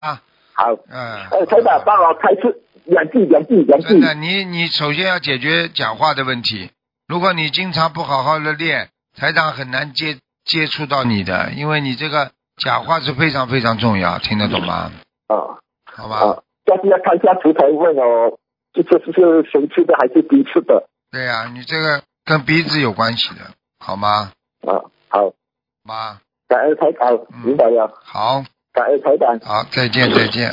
啊。 好。台长帮我开示两句。 真的，你首先要解决讲话的问题。如果你经常不好好的练，台长很难接触到你的，因为你这个讲话是非常非常重要，听得懂吗？好吧。 下次要看一下图腾问哦，是谁吃的还是鼻吃的？ 对呀，你这个跟鼻子有关系的，好吗？ 好吗？ 感恩台长，明白了。 好， 感恩台长。 好，再见。